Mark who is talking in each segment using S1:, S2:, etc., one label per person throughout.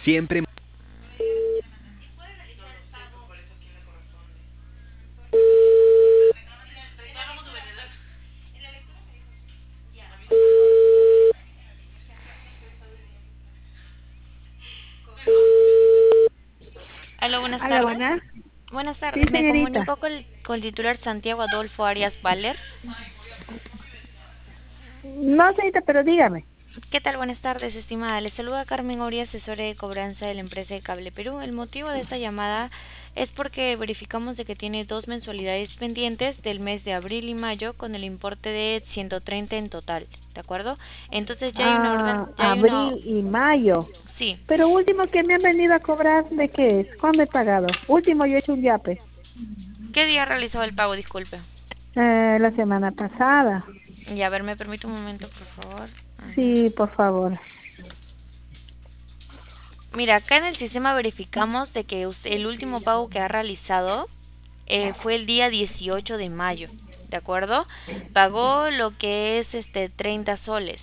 S1: Siempre.
S2: Aló, buenas
S3: Hola,
S2: tardes.
S3: buenas.
S2: Buenas
S3: Sí,
S2: tardes, me
S3: señorita.
S2: comunico con el titular Santiago Adolfo Arias Valer.
S3: No, señorita, pero dígame.
S2: ¿Qué tal? Buenas tardes, estimada. Le saluda Carmen Ori, asesora de cobranza de la empresa de Cable Perú. El motivo de esta llamada es porque verificamos de que tiene dos mensualidades pendientes del mes de abril y mayo con el importe de 130 en total, ¿de acuerdo? Entonces ya hay una orden,
S3: Abril y mayo.
S2: sí.
S3: Pero último que me han venido a cobrar, ¿de qué es? ¿Cuándo he pagado? Último, yo he hecho un yape.
S2: ¿Qué día realizó el pago? Disculpe.
S3: La semana pasada.
S2: Y a ver, me permite un momento, por favor. A ver.
S3: Sí, por favor.
S2: Mira, acá en el sistema verificamos de que el último pago que ha realizado fue el día 18 de mayo, ¿de acuerdo? Pagó lo que es 30 soles.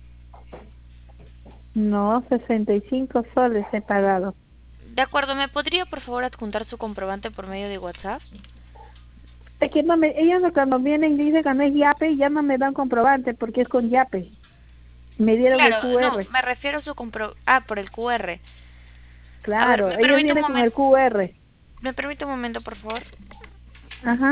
S3: No, 65 soles he pagado.
S2: De acuerdo, ¿me podría por favor adjuntar su comprobante por medio de WhatsApp?
S3: Es que no ellos cuando vienen dicen que no es yape y ya no me dan comprobante porque es con yape. Me dieron el
S2: Claro, no,
S3: QR.
S2: me refiero a su Ah, por el QR. A ver,
S3: Claro, ellos vienen con el QR.
S2: me permite un momento, por favor.
S3: Ajá.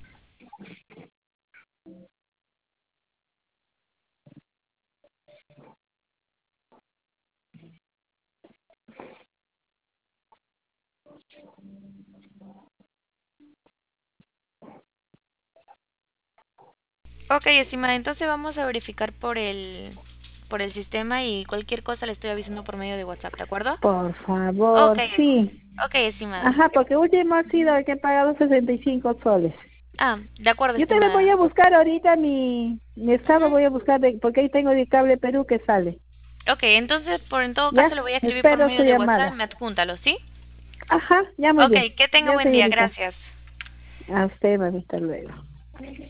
S2: Ok, estimada, entonces vamos a verificar por el sistema y cualquier cosa le estoy avisando por medio de WhatsApp, ¿de acuerdo?
S3: Por
S2: Ok,
S3: favor, sí.
S2: ok, estimada.
S3: Ajá, porque último ha sido el que he pagado 65 soles.
S2: Ah, de acuerdo,
S3: Yo también voy
S2: estimada.
S3: a buscar ahorita mi estado, voy a buscar, porque ahí tengo el cable Perú que sale.
S2: Ok, entonces en todo
S3: ¿Ya?
S2: caso le voy a escribir por
S3: Espero su
S2: medio de WhatsApp,
S3: llamada.
S2: me adjúntalo, ¿sí?
S3: Ajá, ya muy
S2: Ok,
S3: bien.
S2: que tenga
S3: Ya,
S2: buen día,
S3: señorita.
S2: gracias.
S3: A usted, mamita, luego.